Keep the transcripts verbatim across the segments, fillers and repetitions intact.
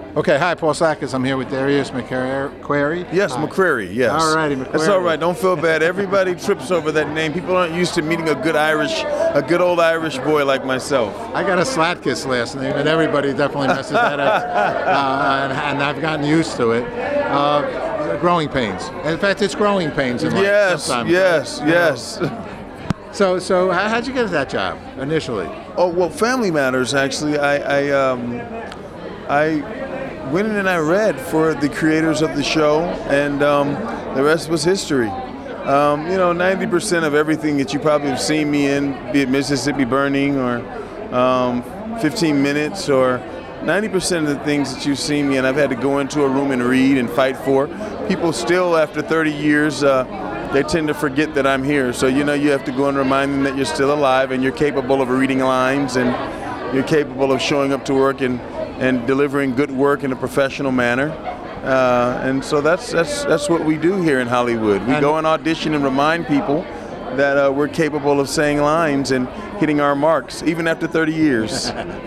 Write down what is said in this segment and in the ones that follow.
Okay, hi, Paul Sakis. I'm here with Darius McQuarrie. Yes, Hi. McQuarrie, yes. All righty, McQuarrie. That's all right, don't feel bad. Everybody trips over that name. People aren't used to meeting a good Irish, a good old Irish boy like myself. I got a Slatkus last name, and everybody definitely messes that up, uh, and, and I've gotten used to it. Uh, growing pains. In fact, it's growing pains in life Yes, sometimes. yes, yes. So, so how, how'd you get that job initially? Oh, well, Family Matters, actually. I, I, um, I went in and I read for the creators of the show, and um, the rest was history. Um, you know, ninety percent of everything that you probably have seen me in, be it Mississippi Burning or um, fifteen minutes, or ninety percent of the things that you've seen me in, I've had to go into a room and read and fight for. People still, after thirty years, uh, they tend to forget that I'm here. So, you know, you have to go and remind them that you're still alive and you're capable of reading lines and you're capable of showing up to work and, and delivering good work in a professional manner. Uh, and so that's that's that's what we do here in Hollywood. We and go and audition and remind people that uh, we're capable of saying lines and hitting our marks, even after thirty years.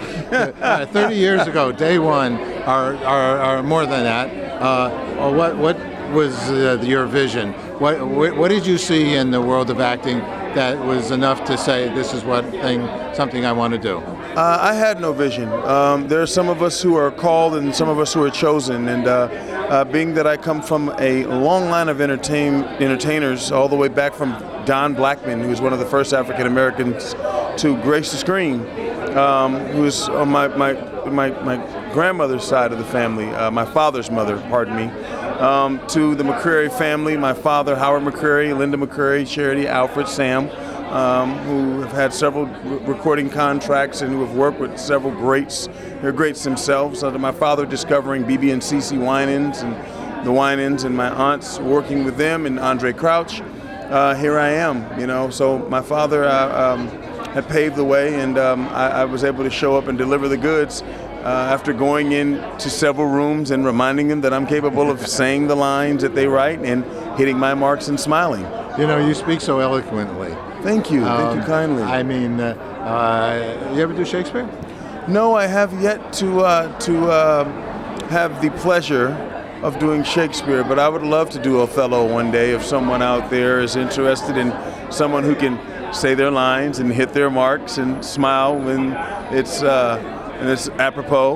uh, thirty years ago, day one, or, or, or more than that, uh, what what was uh, your vision? What, what what did you see in the world of acting that was enough to say this is what thing something I want to do? Uh, I had no vision. Um, there are some of us who are called and some of us who are chosen. And uh, uh, being that I come from a long line of entertain entertainers, all the way back from Don Blackman, who was one of the first African Americans to grace the screen, um, who was on my, my my my grandmother's side of the family, uh, my father's mother, pardon me. Um, to the McQuarrie family, my father, Howard McQuarrie, Linda McQuarrie, Charity, Alfred, Sam, um, who have had several re- recording contracts and who have worked with several greats. They're greats themselves. Uh, to my father discovering B B and C C Winans and the Winans, and my aunts working with them, and Andre Crouch. Uh, here I am, you know. So my father uh, um, had paved the way, and um, I, I was able to show up and deliver the goods. Uh, after going into several rooms and reminding them that I'm capable of saying the lines that they write and hitting my marks and smiling. You know, you speak so eloquently. Thank you. Um, Thank you kindly. I mean, uh, uh, you ever do Shakespeare? No, I have yet to uh, to uh, have the pleasure of doing Shakespeare, but I would love to do Othello one day if someone out there is interested in someone who can say their lines and hit their marks and smile when it's uh, and it's apropos.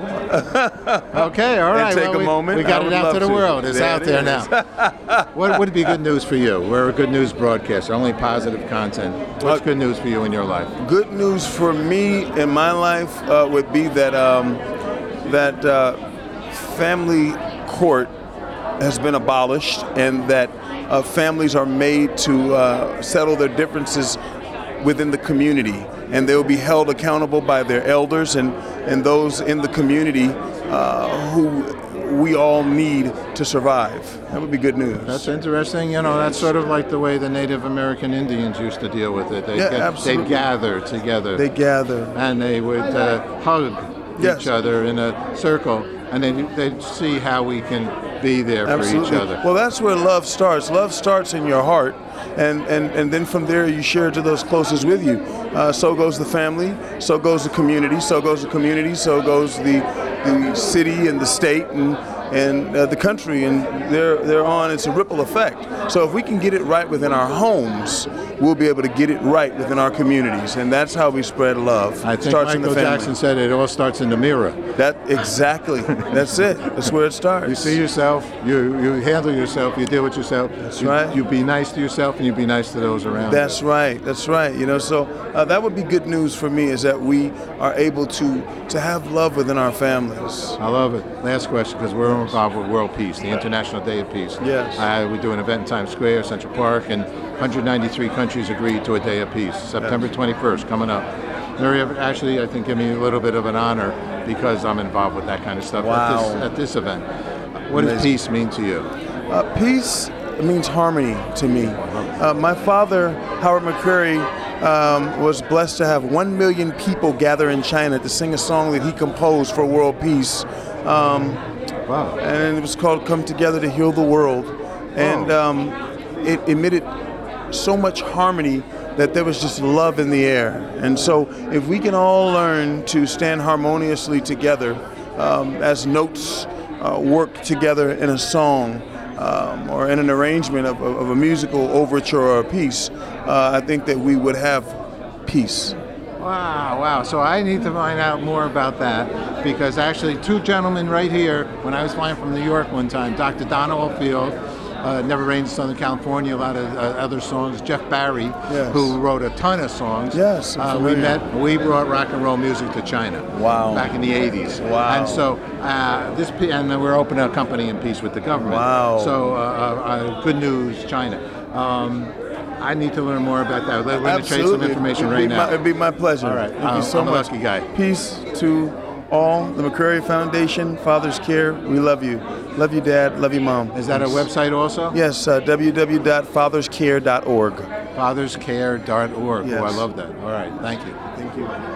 Okay, all right. And take well, a we, moment. We got I it would out to the love world. It's There out it there is. now. What would be good news for you? We're a good news broadcaster, only positive content. What's Uh, good news for you in your life? Good news for me in my life uh, would be that um, that uh, family court has been abolished, and that uh, families are made to uh, settle their differences within the community, and they will be held accountable by their elders and, and those in the community uh, who we all need to survive. That would be good news. That's interesting. You know, that's sort of like the way the Native American Indians used to deal with it. They Yeah, get, absolutely. They'd gather together. They gather. And they would uh, hug Yes. each other in a circle, and they'd, they'd see how we can be there Absolutely. for each other. Well, that's where love starts. Love starts in your heart, and, and, and then from there you share it to those closest with you. Uh, so goes the family, so goes the community, so goes the community, so goes the the city and the state and and uh, the country, and they're they're on. It's a ripple effect. So if we can get it right within our homes, we'll be able to get it right within our communities, and that's how we spread love. I think starts in the Michael family. Jackson said it all starts in the mirror. That exactly. That's it. That's where it starts. You see yourself, you you handle yourself, you deal with yourself. That's you, right. You be nice to yourself, and you be nice to those around you. That's right. That's right. You know, so uh, that would be good news for me, is that we are able to to have love within our families. I love it. Last question, because we're involved with World Peace, the International Day of Peace. Yes. Uh, we do an event in Times Square, Central Park, and one hundred ninety-three countries agreed to a Day of Peace, September twenty-first, coming up. Mary, actually, I think, give me a little bit of an honor because I'm involved with that kind of stuff Wow. at, this, at this event. What does Amazing. peace mean to you? Uh, peace means harmony to me. Uh, my father, Howard McQuarrie, um, was blessed to have one million people gather in China to sing a song that he composed for world peace. Um, Wow. and it was called Come Together to Heal the World. And um, it emitted so much harmony that there was just love in the air. And so if we can all learn to stand harmoniously together um, as notes uh, work together in a song um, or in an arrangement of, of, of a musical overture or a piece, uh, I think that we would have peace. Wow, wow. So I need to find out more about that, because actually two gentlemen right here, when I was flying from New York one time, Doctor Donna Oldfield, uh, Never Rains in Southern California, a lot of uh, other songs, Jeff Barry, yes. who wrote a ton of songs. Yes, uh, we met, we brought rock and roll music to China. Wow. Back in the eighties. Wow. And so uh, this, and we're opening a company in peace with the government. Wow. So uh, uh, good news, China. Um, I need to learn more about that. We're going to trade some information it'd right now. My, it'd be my pleasure. All right. Thank I'm, you so I'm a much. lucky guy. Peace to all. The McCrary Foundation, Father's Care. We love you. Love you, Dad. Love you, Mom. Is that a website also? Yes, uh, w w w dot fathers care dot org. fathers care dot org. Yes. Oh, I love that. All right. Thank you. Thank you.